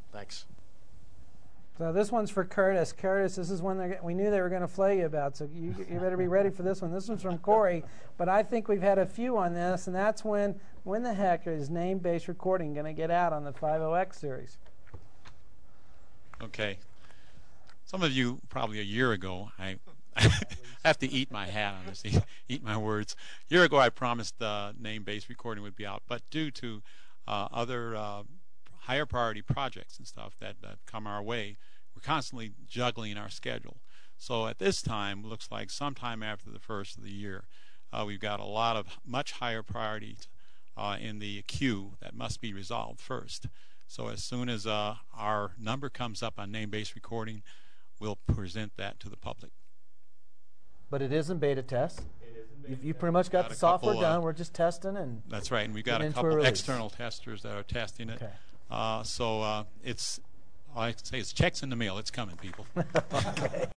Thanks. So this one's for Curtis. Curtis, this is one we knew they were going to flay you about, so you better be ready for this one. This one's from Corey, but I think we've had a few on this, and that's when the heck is name-based recording going to get out on the 50X series? Okay. Some of you, probably a year ago, I have to eat my hat on this, eat my words. A year ago I promised name-based recording would be out, but due to other higher priority projects and stuff that come our way, we're constantly juggling our schedule. So at this time, looks like sometime after the first of the year, we've got a lot of much higher priorities in the queue that must be resolved first. So as soon as our number comes up on name-based recording, we'll present that to the public. But it is in beta test. You pretty much got the software done. We're just testing and that's right, and we've got a couple external testers that are testing it. Okay. So it's, I say, it's checks in the mail. It's coming, people. Okay.